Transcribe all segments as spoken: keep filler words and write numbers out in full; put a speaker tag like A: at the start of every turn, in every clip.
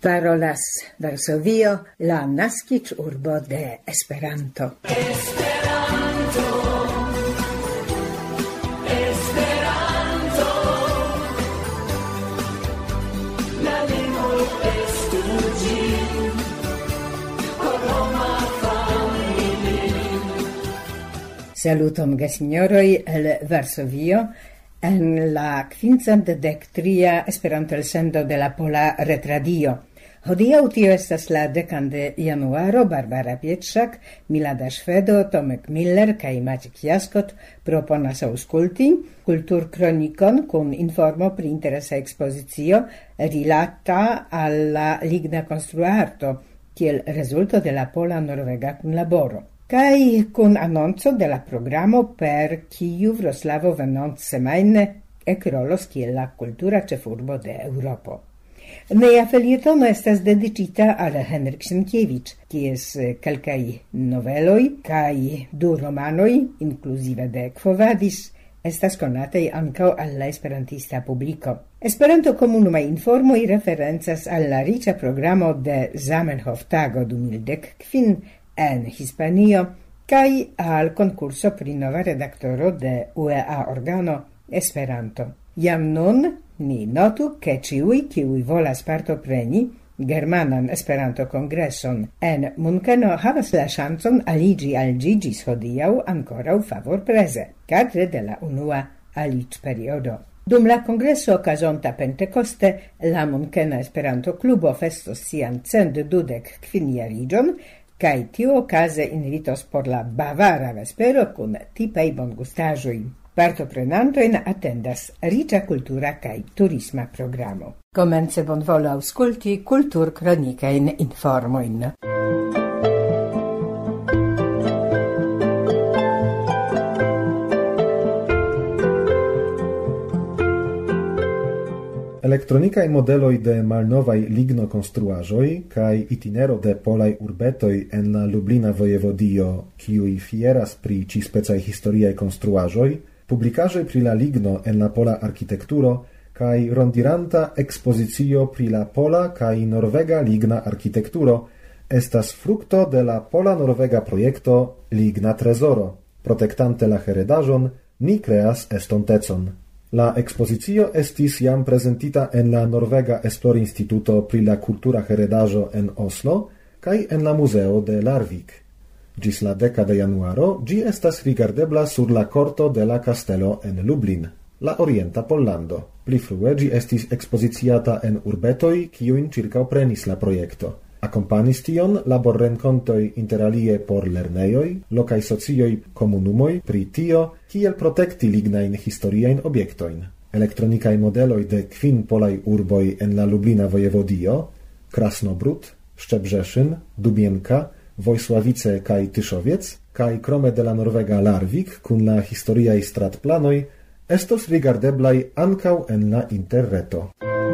A: Parolas Varsovio, la naskic urbo de Esperanto.
B: Esperanto, Esperanto, la lingvo estu ĝin, por homa familio.
A: Saluton gesignoroj el Varsovio, en la quincent dec tria Esperanto elsendo de la Pola Retradio. Hodiaŭ tio estas la dekan de januaro. Barbara Pietrzak, Milada Szwedo, Tomek Miller kaj Maciek Jaskot proponas aŭskulti kulturkronikon kun informo pri interesa ekspozicio rilata al la ligna konstruarto kiel rezulto de la pola-norvega kunlaboro. Kaj kun anonco de la programo per kiu Wroclavo venontsemajne ekrolos kiel la kultura ĉefurbo de Eŭropo. Mia felietono estas dedicita al Henryk Sienkiewicz, kies kelkaj noveloj kaj du romanoj, inkluzive de Quo Vadis, estas konataj ankaŭ al la esperantista publiko. Esperanto-komunumaj informoj referencas al la riĉa programo de Zamenhof-tago du mil dek kvin en Hispanio kaj al konkurso pri nova redaktoro de U E A organo Esperanto. Jam nun ni notu ke ĉiuj, kiuj volas partopreni Germanan Esperanto-kongreson en Munkeno, havas la ŝancon aliĝi al ĝi ĝis hodiaŭ ankoraŭ favorpreze, kadre de la unua aliĝperiodo. Dum la kongreso okazonta Pentekoste, la Munkena Esperanto-klubo festos sian cent dudek kvinjariĝon, kaj tiuokaze invitos por la bavara vespero kun tipaj bongustaĵoj. Partoprenantojn atendas riĉa kultura kaj turisma programo. Komence bonvolu aŭskulti kulturkronikajn informojn.
C: Elektronikaj modeloj de malnovaj lignokonstruaĵoj kaj itinero de polaj urbetoj en la Lublina vojevodio, kiuj fieras pri ĉispecaj historiaj konstruaĵoj, publikaĵoj pri la ligno en la pola arkitekturo kaj rondiranta ekspozicio pri la pola kaj norvega ligna arkitekturo estas frukto de la pola-norvega projekto Ligna Trezoro. Protektante la heredaĵon, ni kreas estontecon. La ekspozicio estis jam prezentita en la Norvega Esplorinstituto pri la kultura heredaĵo en Oslo kaj en la Muzeo de Larvik. Ĝis la deka de januaro ĝi estas rigardebla sur la korto de la kastelo en Lublin, la orienta Pollando. Pli frue ĝi estis ekspoziciata en urbetoj, kiujn ĉirkaŭprenis la projekto. Akompanis tion laborrenkontoj interalie por lernejoj, lokaj socioj, komunumoj pri tio, kiel protekti lignajn historiajn objektojn. Elektronikaj modeloj de kvin polaj urboj en la Lublina vojevodio, Krasnobrud, Szczebrzeszyn, Dubienka, Wojsławice kaj Tyszowiec, kaj krome de la norvega Larvik kun la historiaj stratplanoj, estos rigardeblaj ankaŭ en la interreto.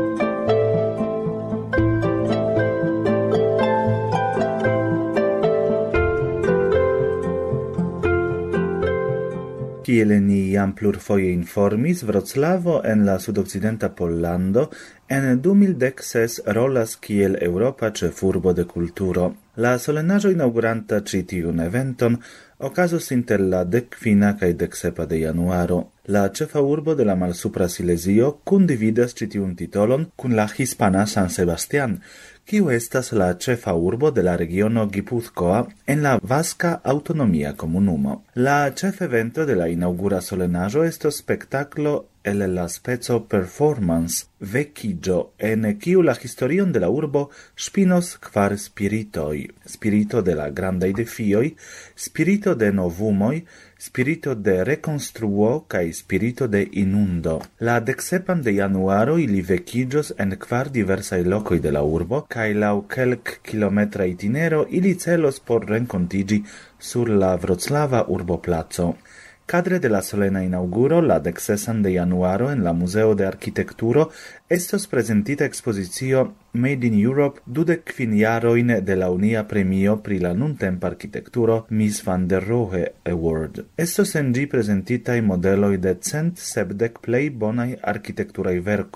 D: Kiel ni jam plurfoje informis, Wroclavo en la sudokcidenta Pollando en du mil dek ses rolas kiel Eŭropa ĉefurbo de kulturo. La solenaĵo inaŭguranta ĉi tiun eventon okazos inter la dekkvina kaj deksepa de januaro. La ĉefa urbo de la Malsupra Silezio kundividas ĉi tiun titolon kun la hispana San Sebastián, kiu estas la ĉefa urbo de la regiono Gipuzkoa en la Vaska aŭtonomia komunumo. La ĉefevento de la inaŭgura solenaĵo estos spektaklo el la speco performance vekiĝo, en kiu la historion de la urbo ŝpinos kvar spiritoj: spirito de la grandaj defioj, spirito de novumoj, spirito de rekonstruo kaj spirito de inundo. La deksepan de januaro ili vekiĝos en kvar diversaj lokoj de la urbo kaj laŭ kelkkilometra itinero ili celos por renkontiĝi sur la Wroclava urboplaco. Cadre de la solena inauguro, la deksesan de januaro en la Museo de Arquitecturo estos presentita expozicio Made in Europe dudek kvin jarojn de la unia premio pri la nuntempa arquitekturo Mies van der Rohe Award. Estos en ĝi presentitaj modeloj de cent sepdek plej bonaj arkitekturaj verkoj.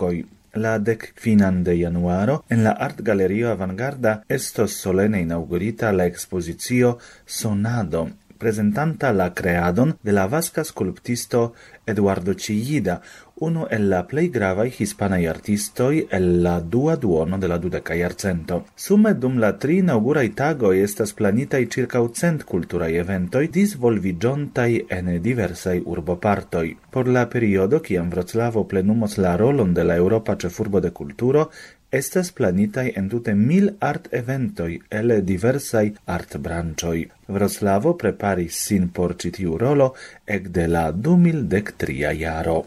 D: La decquinan de januaro en la Art Galerio Avangarda estos solene inaugurita la exposizio Sonado, presentanta la creadon de la vasca sculptisto Eduardo Chillida, uno el la plei gravaj hispanaj artistoj el la dua duono de la dudeka jarcento. Sume dum la tri inauguraj tagoj estas planitaj ĉirkaŭ cent kulturaj eventoj disvolviĝontaj en diversaj urbopartoj. Por la periodo kiam Vroclavo plenumos la rolon de la Eŭropa ĉefurbo de kulturo, estas planitaj entute mil art eventoj el diversaj artbranĉoj. Vroclavo preparis sin por ĉi tiu rolo ekde la du mil dek tria jaro.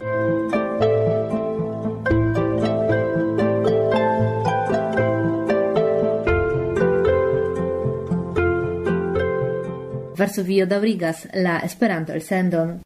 E: Varsovio daŭrigas la Esperanto-elsendon.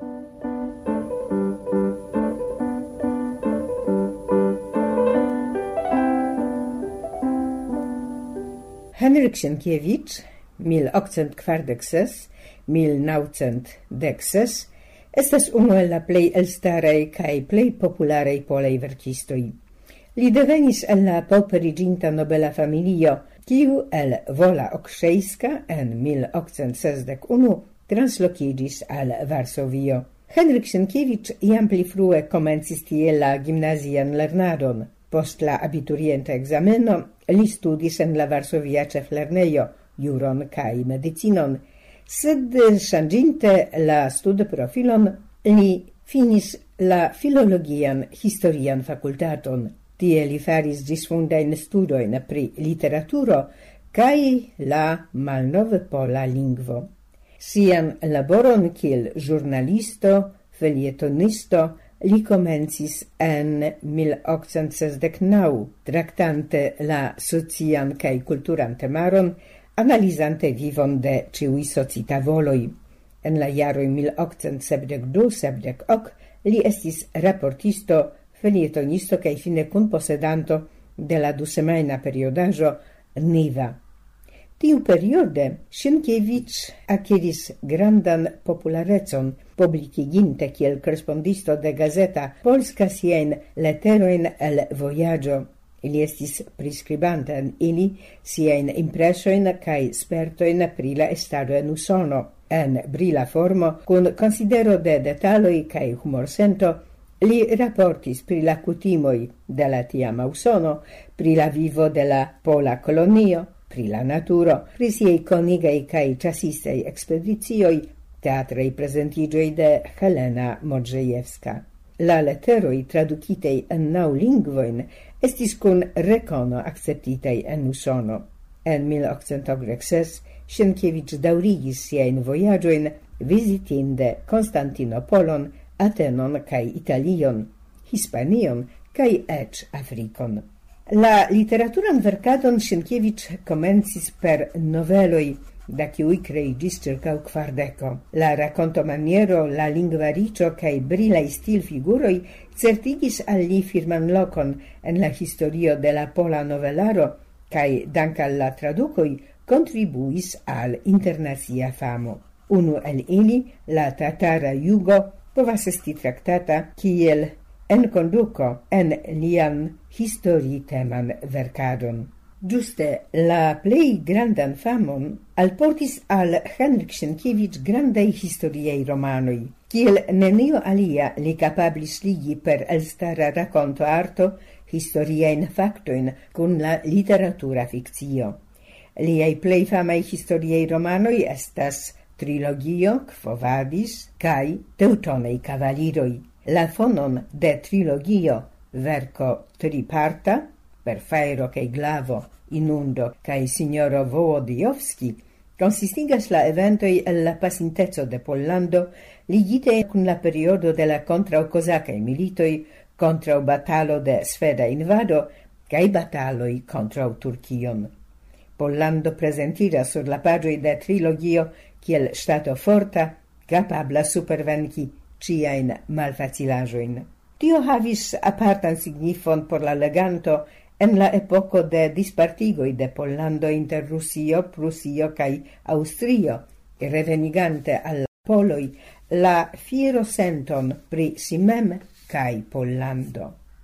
A: Henryk Sienkiewicz, mil oktcent kvardek ses - mil naŭcent dek ses, estas unu el la plej elstaraj kaj plej popularaj polaj verkistoj. Li devenis el la pauperiĝinta nobela familio, kiu el Wola Okŝejska en mil oktcent sesdek unu translokiĝis al Varsovio. Henryk Sienkiewicz jam pli frue komencis tie la gimnazian lernadon. Post la abiturienta ekzameno li studis en la Varsovia ĉeflernejo juron kaj medicinon, sed ŝanĝinte la studprofilon li finis la filologian historian fakultaton. Tie li faris ĝisfundajn studojn pri literaturo kaj la malnovpola lingvo. Sian laboron kiel ĵurnalisto, felietonisto li komencis en mil oktcent sesdek naŭ, traktante la socian kaj kulturan temaron, analizante vivon de ĉiuj socitavoloj. En la jaroj mil oktcent sepdek du sepdek ok li estis raportisto, felietonisto kaj fine kunposedanto de la dusemajna periodaĵo Niva. Tiu periode Sienkiewicz akiris grandan popularecon, publikiginte kiel korespondisto de gazeta Polska siajn leterojn el vojaĝo. Li estis priskribanta en ili siajn impresojn kaj spertojn pri la estado en Usono. En brila formo, kun konsidero de detaloj kaj humorsento, li raportis pri la kutimoj de la tiama Usono, pri la vivo de la pola kolonio, pri la naturo, pri siaj konigaj kaj ĉasistaj ekspedicioj, teatraj prezentiĝoj de Helena Modrzejewska. La leteroj tradukitej en naŭ lingvojn estis kun rekono akceptitaj en Usono. En mil oktcent okdek ses Sienkiewicz daŭrigis siajn vojaĝojn vizitinde Konstantinopolon, Atenon kaj Italion, Hispanion kaj eĉ Afrikon. La literaturan verkadon Sienkiewicz komencis per noveloj, da kiuj kreiĝis ĉirkaŭ kvardeko. La rakontomaniero, la lingva riĉo kaj brilaj stilfiguroj certigis al li firman lokon en la historio de la pola novelaro kaj dank al la tradukoj kontribuis al internacia famo. Unu el ili, la tatara jugo, povas esti traktata kiel enkonduko en lian historiteman verkadon. Ĝuste la plej grandan famon alportis al Henryk Sienkiewicz grandaj historiaj romanoj, kiel nenio alia li kapablis ligi per elstara rakontoarto historiajn faktojn kun la literatura fikcio. Liaj plej famaj historiaj romanoj estas Trilogio, Quo Vadis kaj Teutonaj kavaliroj. La fonon de Trilogio, verko triparta, per Fajro kaj Glavo, Inundo kaj Signoro Wołodyjowski, konsistigas la eventoj el la pasinteco de Pollando ligite kun la periodo de la kontraŭ-kozakaj militoj, kontraŭ batalo de sveda invado kaj bataloj kontraŭ Turkion. Pollando prezentiras sur la paĝoj de Trilogio kiel ŝtato forta, kapabla supervenki ciajn malfacilaĵojn. Tio havis apartan signifon por la leganto en la epoko de dispartigoj de Pollando inter Rusio, Prusio kaj Aŭstrio, revenigante al la poloj la fierosenton pri si mem kaj Pollando.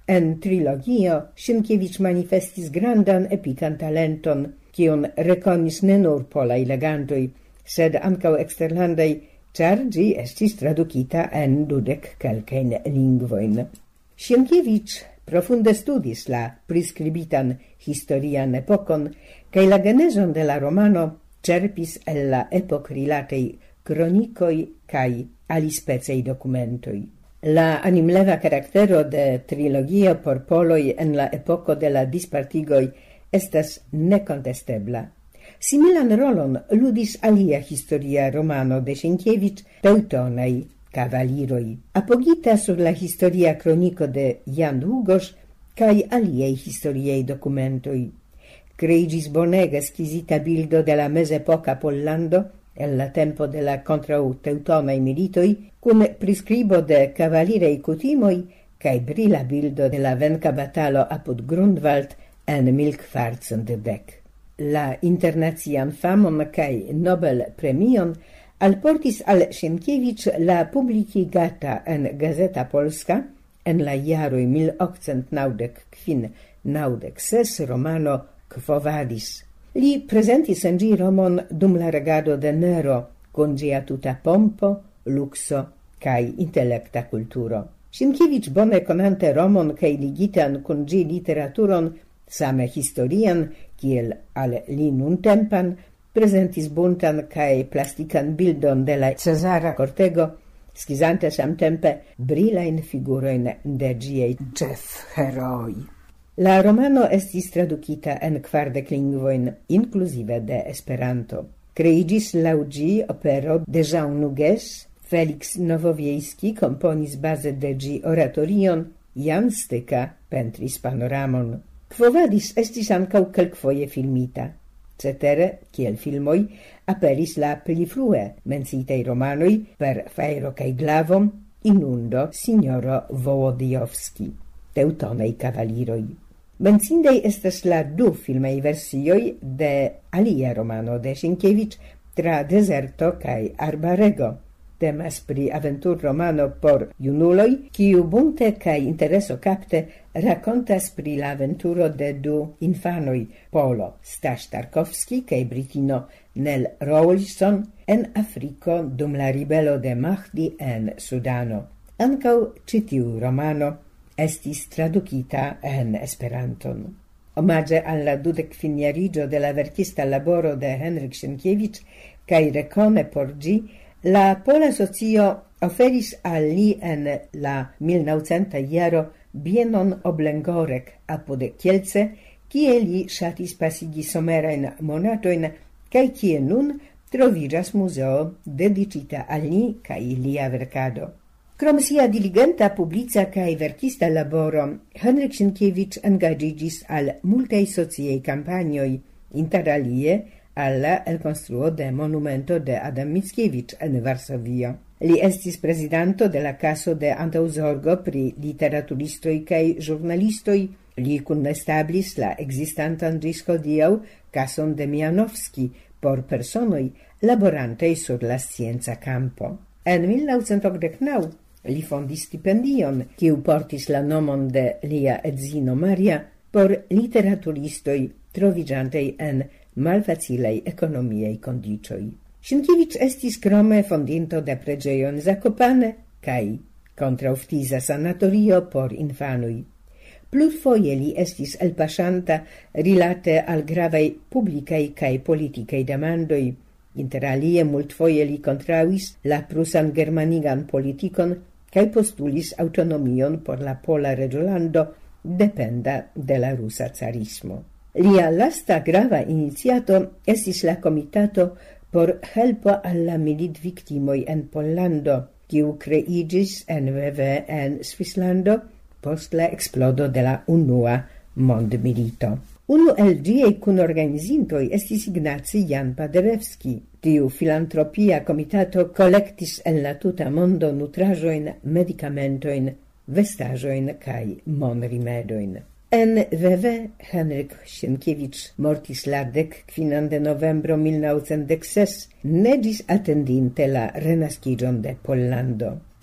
A: En trilogio Sienkiewicz manifestis grandan epikan talenton, kiun rekonis ne nur polaj legantoj, sed ankaŭ eksterlandaj, ĉar ĝi estis tradukita en dudek kelkajn lingvojn. Sienkiewicz profunde studis la priskribitan historian epokon, kaj la genezon de la romano cerpis el la epokrilatej kronikoj kaj alispecaj dokumentoj. La animleva karaktero de trilogio por poloj en la epoko de la dispartigoj estas nekontestebla. Similan rolon ludis alia historia romano de Sienkiewicz, Teutonaj kavaliroj, apogita sur la historia kroniko de Jan Długosz kaj aliaj historiaj dokumentoj. Kreiĝis bonega skizita bildo de la mezepoka Pollando en la tempo de la kontraŭ teutonaj militoj, kun priskribo de kavaliraj kutimoj kaj brila bildo de la venka batalo apud Grunwald en mil kvarcent dek. La internacian famon kaj Nobel premion alportis al Sienkiewicz la publikigata en Gazeta Polska en la jaroj mil okcent naŭdek kvin naŭdek ses romano Quo Vadis. Li presentis en ĝi Romon dum la regado de Nero, kun ĝia tuta pompo, lukso kaj intelekta kulturo. Sienkiewicz bone konante Romon kaj ligitan kun ĝi literaturon, same historian, kiel al li nuntempan, presentis buntan kaj plastikan bildon de la Cezara kortego, skizante samtempe brilajn figurojn de ĝiaj ĉefheroj. La romano estis tradukita en kvardek lingvojn, inkluzive de Esperanto. Kreiĝis laŭ ĝi opero de Jean Nouges, Felix Nowowiejski komponis baze de ĝi oratorion, Jan Styka pentris panoramon. Quo Vadis estis ankaŭ kelkfoje filmita. Cetere, kiel filmoj, aperis la pli frue menciitaj romanoj per Fajro kaj Glavo, Inundo, Signoro Wołodyjowski, Teutonaj kavaliroj. Mencindaj estas la du filmaj versioj de alia romano de Sienkiewicz, Tra dezerto kaj arbarego. Temas pri aventur romano por junuloj, kiu bunte kaj intereso kapte rakontas pri la aventuro de du infanoj, Polo Staś Tarkowski kaj britino Nell Rawlson en Afriko dum la ribelo de Mahdi en Sudano. Ankaŭ ĉi tiu romano estis tradukita en Esperanton. Omaĝe al la dudekfinjariĝo de la verkista laboro de Henryk Sienkiewicz kaj rekone por ĝi, la pola socio oferis al li en la milnaŭcenta jaro bienon Oblengorek apud Kielce, kie li ŝatis pasigi somerajn monatojn kaj kie nun troviĝas muzeo dediĉita al li kaj lia verkado. Krom sia diligenta publica kaj verkista laboro, Henryk Sienkiewicz engaĝiĝis al multaj sociaj kampanjoj, inter alie al la elkonstruo de monumento de Adam Mickiewicz en Varsovio. Li estis prezidanto de la Caso de Antaŭzorgo pri literaturistoj kaj ĵurnalistoj. Li kunestablis la ekzistantan ĝis hodiaŭ Cason de Mianowski por personoj laborantaj sur la scienca kampo. En mil naŭcent okdek naŭ li fondis stipendion, kiu portis la nomon de lia edzino Maria por literaturistoj troviĝantaj en malfacilaj ekonomiaj kondiĉoj. Sienkiewicz estis krome fondinto de preĝejo en Zakopane kaj kontraŭftiza sanatorio por infanoj. Plurfoje li estis elpaŝanta rilate al gravaj publikaj kaj politikaj demandoj. Inter alie multfoje li kontraŭis la prusan germanigan politikon kaj postulis aŭtonomion por la pola reĝolando dependa de la rusa carismo. Lia lasta grava iniciato estis la komitato por helpo al la militviktimoj en Pollando, kiu kreiĝis en veve en Svislando post la eksplodo de la unua mondmilito. Unu el ĝiaj kunorganizintoj estis Ignacy Jan Paderewski. Tiu filantropia komitato kolektis en la tuta mondo nutraĵojn, medikamentojn, vestaĵojn kaj monrimedojn. En Veve Henryk Sienkiewicz mortis la dekkvinan de novembro mil naŭcent dek ses, ne ĝis atendinte la renaskiĝon de Pollando.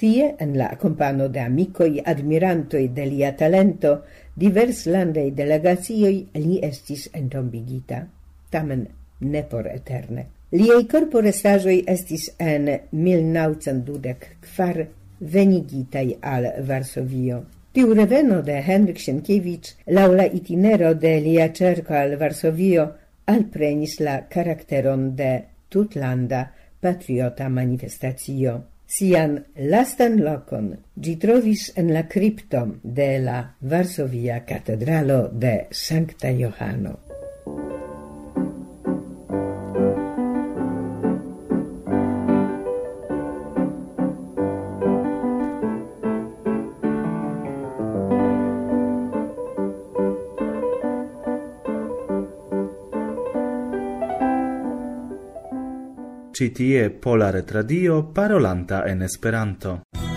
A: Tie, en la compano de amicoi admirantoi de lia talento, divers landei delegazioi li estis entombigita, tamen ne por eterne. Liei corporestaĵoj estis en mil naŭcent dudek kvar venigitaj al Varsovio. Tiu reveno de Henryk Sienkiewicz laŭ la itinero de lia cerco al Varsovio alprenis la karakteron de tutlanda patriota manifestacio. Sian lastan lokon ĝi trovis en la kripto de la Varsovia katedralo de Sankta Johano.
D: Ci tie Pola Retradio parolanta en Esperanto.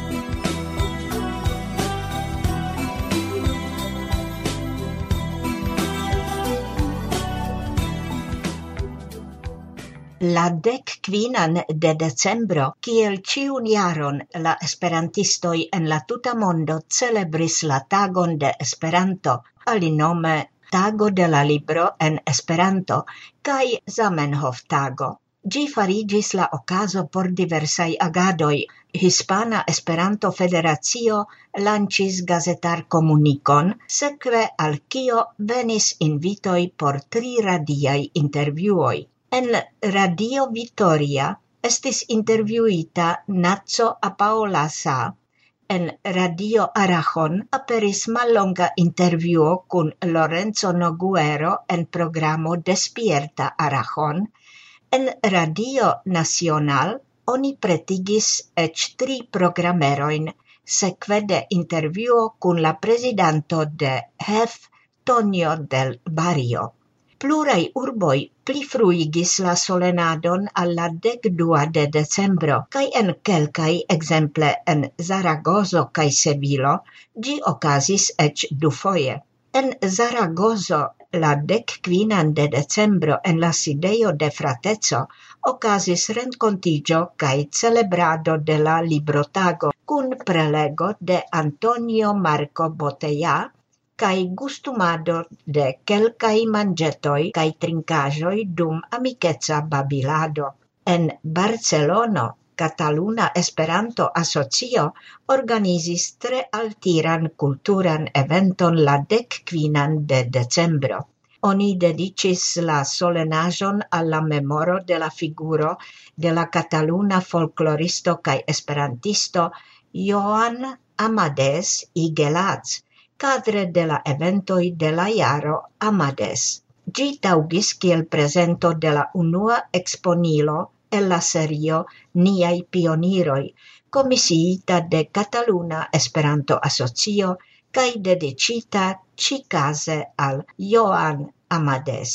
F: La dek kvinan de decembro, kiel ĉiun jaron la esperantistoj en la tuta mondo celebris la tagon de Esperanto, alinome Tago de la Libro en Esperanto kaj Zamenhof-tago. Ĝi fariĝis la okazo por diversaj agadoj. Hispana Esperanto Federacio lanĉis gazetar-komunikon, sekve al kio venis invitoj por tri radiaj intervjuoj. En Radio Vitoria estis intervjuita Naco Apaolasa. En Radio Aragon aperis mallonga intervjuo kun Lorenzo Noguero en programo Despierta Aragon. En Radio Nacional oni pretigis eĉ tri programerojn, sekve de intervjuo kun la prezidanto de H E F, Tonio del Barrio. Pluraj urboj plifruigis la solenadon al la dekdua de decembro, kaj en kelkaj, ekzemple en Zaragozo kaj Sevilo, ĝi okazis eĉ dufoje. En Zaragozo la dekkvinan de decembro en la sidejo de Frateco okazis renkontiĝo kaj celebrado de la Librotago kun prelego de Antonio Marco Botella kaj gustumado de kelkaj manĝetoj kaj trinkaĵoj dum amikeca babilado. En Barcelono Cataluna Esperanto Asocio organizis tre altiran kulturan eventon la dekkvinan de decembro. Oni dediĉis la solenaĵon al la memoro de la figuro de la kataluna folkloristo kaj esperantisto Joan Amadés y Gelaz, kadre de la eventoj de la jaro Amadés. Ĝi taŭgis kiel prezento de la unua eksponilo en la serio Niaj pioniroj, komisiita de Kataluna Esperanto Asocio kaj dediĉita ĉikaze al Joan Amadés.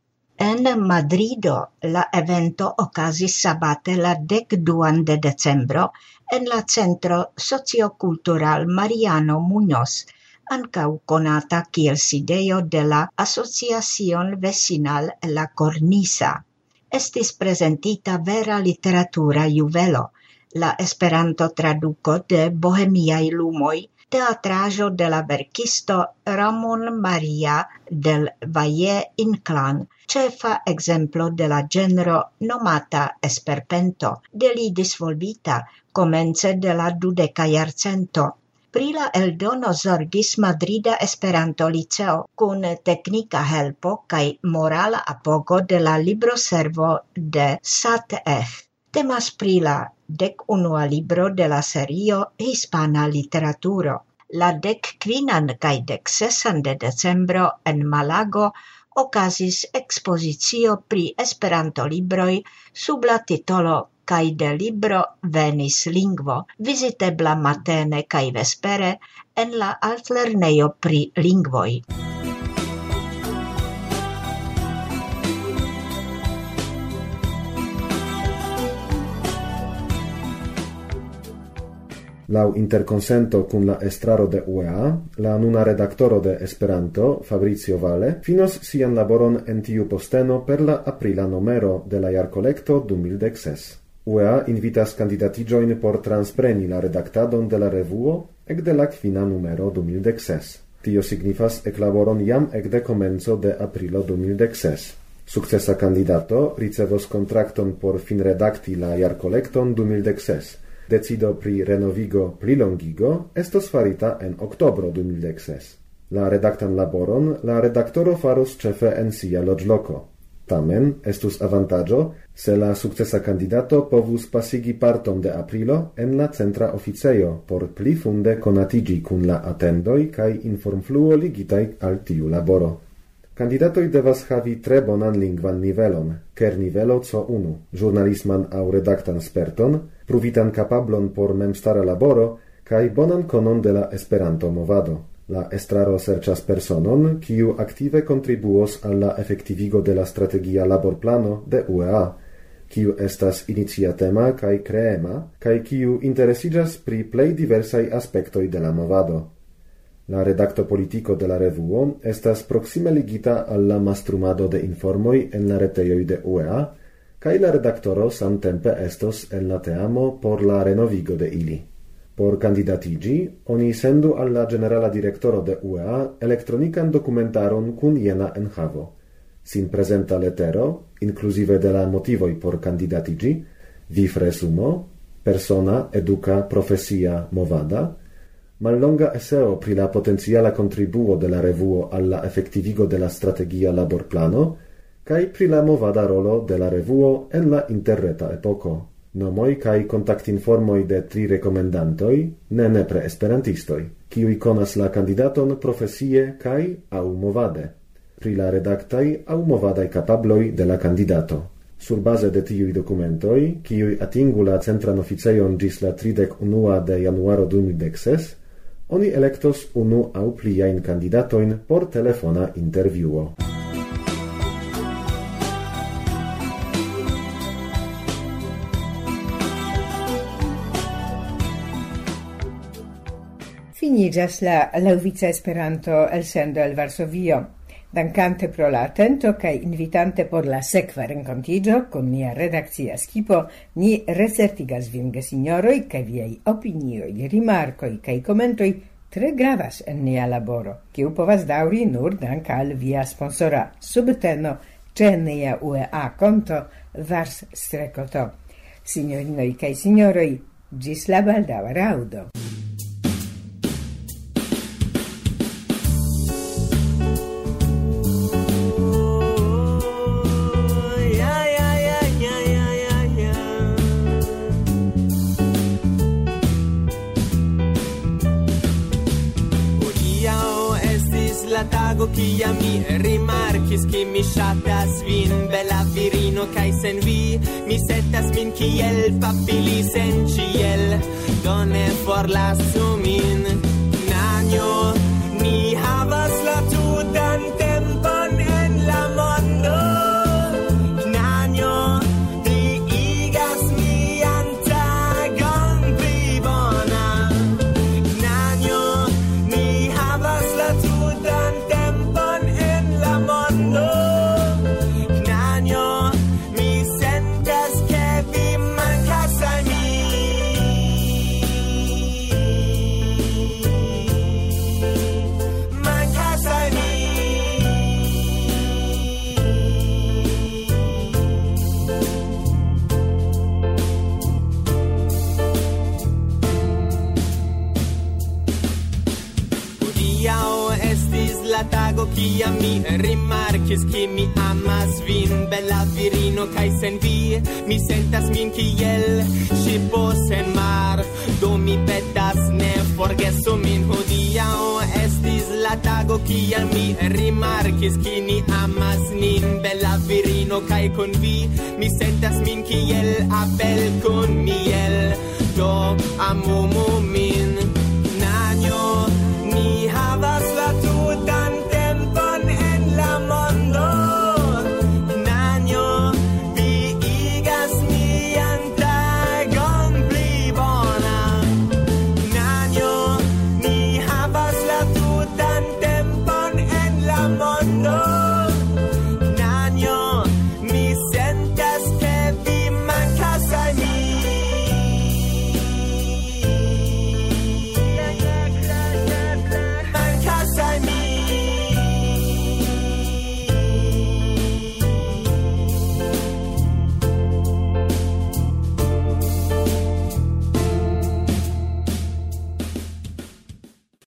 F: En Madrido la evento okazis sabate la dekduan de decembro en la Centro Sociocultural Mariano Muñoz, ankaŭ konata kiel sidejo de la Asociación Vecinal La Cornisa. Estis prezentita vera literatura juvelo, la Esperanto-traduko de Bohemiaj lumoj, teatraĵo de la verkisto Ramón María del Valle Inclán, ĉefa ekzemplo de la ĝenro nomata esperpento, de li disvolvita komence de la dudeka jarcento. Pri la eldono zorgis Madrida Esperanto-liceo kun teknika helpo kaj morala apogo de la libroservo de S A T F. Temas pri la dek-unua libro de la serio Hispana literaturo. La dekkvinan kaj deksesan de decembro en Malago okazis ekspozicio pri Esperanto-libroj sub la titolo kaj de libro venis lingvo, vizitebla matene kaj vespere en la altlernejo pri lingvoj.
C: Lau interconsento kun la estraro de U E A, la nuna redaktoro de Esperanto, Fabrizio Valle, finos sian laboron en tiu posteno per la aprila numero de la jarkolekto du mil dekses. U E A invitas candidatigioin por transpreni la redaktadon de la revuo ecde la kvina numero du mil dek ses. Tio signifas eclaboron jam ecde comenzo de aprilo du mil dek ses. Successa candidato ricevos contracton por finredakti la jarkolekton du mil dek ses. Decido pri renovigo plilongigo estos farita en oktobro du mil dek ses. La redaktan laboron la redaktoro faros ĉefe en sia loĝloko. Tamen estus avantaggio se la successa candidato povus pasigi parton de aprilo en la centra officeio por pli funde conatigi cun la attendoi kai informfluo ligitai al tiu laboro. Candidatoi devas havi tre bonan lingvan nivelon, ker nivelo C unu, journalisman au redaktan sperton, pruvitan capablon por memstara laboro, kai bonan konon de la Esperanto movado. La estraro serĉas personon, kiu aktive kontribuos al la efektivigo de la strategia laborplano de U E A, kiu estas iniciatema kaj kreema, kaj kiu interesiĝas pri plej diversaj aspektoj de la movado. La redakto politiko de la revuo estas proksime ligita al la mastrumado de informoj en la retejoj de U E A, kaj la redaktoro samtempe estos en la teamo por la renovigo de ili. Por candidatigi, oni sendu al la generala directoro de U E A elektronikan dokumentaron kun jena enhavo. Sin presenta letero, inclusive de la motivoj por candidatigi, vif resumo, persona, educa, profesia, movada, mallonga eseo pri la potenciala contribuo de la revuo alla efektivigo de la strategia laborplano, kaj pri la movada rolo de la revuo en la interreta epoko. Nomoi kai kontaktinformoj de tri rekomendantoj, ne nepre esperantistoj, kiuj konas la kandidaton profesie kaj aŭ movade, pri la redaktaj aŭ movadaj kapabloj de la kandidato. Surbaze de tiuj dokumentoj, kiuj atingu la centran oficejon ĝis la tridek unua de januaro du mil dek ses, oni elektos unu aŭ pliajn kandidatojn por telefona intervjuo.
A: Finigas la laŭvica Esperanto elsendo el Varsovio. Dankante pro la atento kaj invitante por la sekva renkontiĝo kun nia redakcia skipo, ni recertigas vin, gesinjoroj, kaj viaj opinioj, rimarkoj kaj komentoj tre gravas en nia laboro, kiu povas daŭri nur dank al via sponsora subteno ĉe nia U E A konto Vars Strekoto. Signorinoj kaj sinjoroj, ĝis la baldaŭa raŭdo.
B: Kia mi rimarkis ki mi ŝatas vin, bela virino, kaj sen vi mi sentas min kiel papili sen ĉiel. Do ne forlasu min, knanjo, ni havas la tutan tempon en la mondo. Knanjo, vi igas mian tagon pli bona. Knanjo, ni havas la tutan Knanjo, mi sentas ke vi mankas al mi. Mankas al mi. Hodiaŭ estis la tago kia mi rimarkis ki mi amas vin, bela virino, kaj sen vi mi sentas min kiel ŝipo sen mar. Do mi petas, ne forgesu min. Hodiaŭ estis la tago kia mi rimarkis ki ni amas nin, bela virino, kaj kun vi mi sentas min kiel Abel kun miel. Do amumu